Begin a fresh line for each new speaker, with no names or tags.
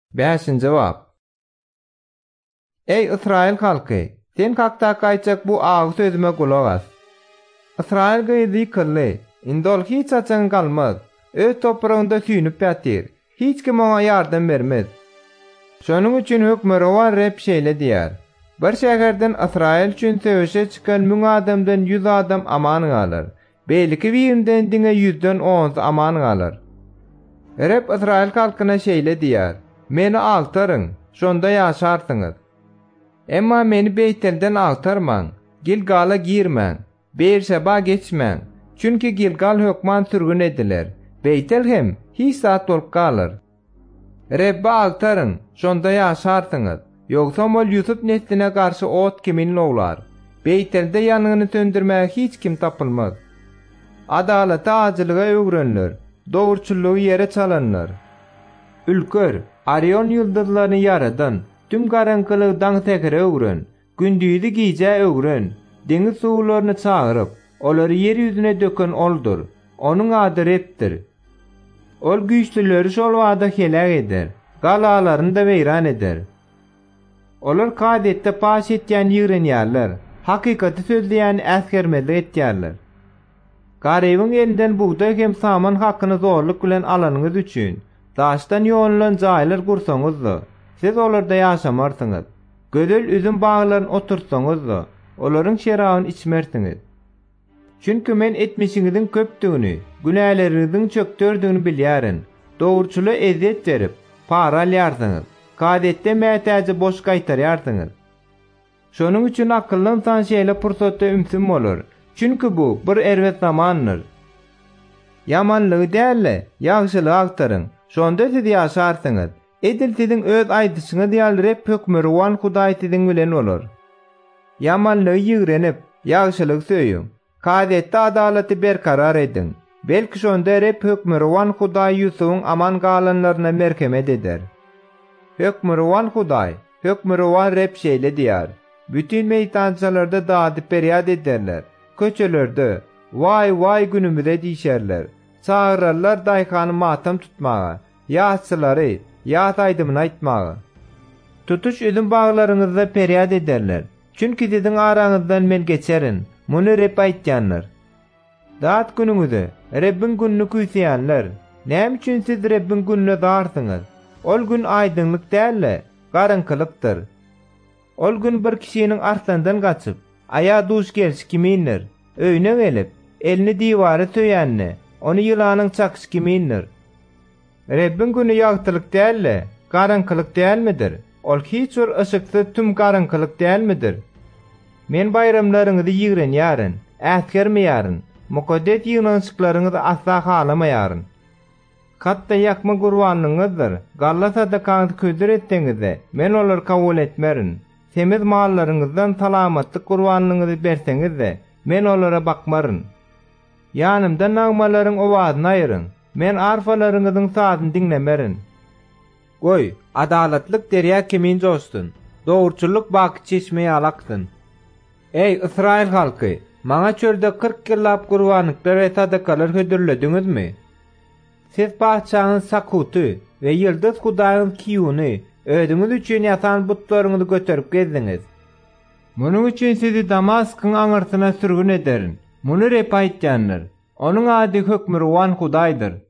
5. Cevap. Ey İsrail halky, sen hakda gaýjak bu agy sözüme kulak as. İsrail gyzy kılly, indol hiç açan galmaz. Öz toprağında süýnüp ýatyr. Hiç kim ona ýardam bermez. Şonuň üçin hökmüran Rep şeýle diýär: Bir şäherden İsrail üçin söwüşe çykan 1000 adamdan 100 adam aman galar. Belki birinden diňe 100den 10 aman galar. Rep İsrail halkyna şeýle diýär: Meni altaryň, şonda ýaşarsyňyz. Emma meni Beytelden altarmaň, Gilgala girmäň, Beerşeba geçmäň. Çünki Gilgal hökman sürgün ediler. Beytel hem hiç saat bolup galar. Rebbe altaryň, şonda ýaşarsyňyz. Ýogsa mol Ýusuf nesline garşy ot kimin lowlar. Beytelde ýanyny söndürmäge hiç kim tapylmaz. Adalata azylyga öwrenler, dogurçylygy ýere çalanlar. Ülker, Arion ýulduzlaryny yaradan, tüm garankylykdan tekere öwren, gündüzi giýje öwren, deňiz suwlaryny çagyryp, olary ýer ýüzüne döken oldur. Onuň ady Repdir. Ol güýçlileri şol wada helak eder, galalaryny da weýran eder. Olar kadette paş etýän ýigrenýärler, hakykaty sözleýän äsgermezlik etýärler. Garybyň elinden buğday hem saman hakyny zorluk bilen alanyňyz üçin daşdan ýolunan jaýlar gursaňyz-da, siz olarda ýaşamarsyňyz. Gödel üzüm baglaryny oturtsaňyz-da, olaryň şerabyny içmersiňiz. Çünki men etmişiňiziň köpdigini, günäleriniň çöktürdüğünü bilýärin. Dogurçyla ezet berip, para alýarsyňyz. Kadette mätäji boş gaýtarýarsyňyz. Şonuň üçin akylly insan şeýle pursatda ümsün bolar. Çünki bu bir erwet zamandyr. Yamanlygy dälle, ýagşylygy aktaryň. Şonda siz ýaşarsyňyz. Edil siziň öz aýdyşyňyz ýaldyryp hökmüran Hudaý siziň bilen bolar. Yamanlygy ýigrenip, ýagşylygy söýüň. Kadette adalaty berkarar edin. Belki şonda rep hökmüran Hudaý Ýusufyň aman galanlaryna merhemet eder. Hökmüran Hudaý, hökmüran Rep şeýle diýär: Bütün meýdançalarda dady peryad ederler. Köçelerde vay vay günümüze diýşerler. Çağırarlar daýhany matam tutmaga, ýaşçylary ýat aýdymy aýtmaga. Tutuş üzüm baglaryňyzda peryad ederler. Çünki siziň araňyzdan men geçerin. Muny Rep aýtýanlar. Dat günüňizde Rebbiň gününi küýsýänler. Näme üçin siz Rebbiň gününe darsyňyz? Ol gün aýdynlyk dälle, garankylykdyr. Ol gün bir kişiniň arslandan gaçyp, aya duş gelşi kimindir? Öýüne gelip, elini diýwara töýänne, ony ýylanyň çakyş kimindir? Rebbiň güni ýagtylyk dälle, garankylyk dälmidir? Ol hiç bir ışyksyz tüm garankylyk dälmidir? Men bayramlaryňyzy ýigrenýärin, äsgermeýärin, mukaddet ýygnançyklaryňyzy asla halamaýarin. Hatta ýakma gurbanlygyňyzdyr. Galla sadakaňyzy ködür etdiňizde, men olary kabul etmerin. Semiz mallaryňyzdan salamatlyk gurbanlygyňyzy berseňizde, men olara bakmaryn. Ýanymda nagmalaryň owazyny aýryň. Men arfalaryňyzyň sadyny diňlemerin. Goý, adalatlyk derýä kimin jostun? Dogurçylyk baky çeşmeýe alaktyn. Ey İsrail halky, maňa çölde 40 ýyllap gurbanlyklar we sadakalar hödürlediňizmi? Siz paçaňyň Sakuty we ýyldız Hudaýyň kiýuny ödüňiz üçin ýatan butlaryňyzy göterip gezdiňiz. Munyň üçin sizi Damaskyň aňyrtyna sürgün ederin. Muny Rep aýtýanlar. Onuň ady hökmüran Hudaýdyr.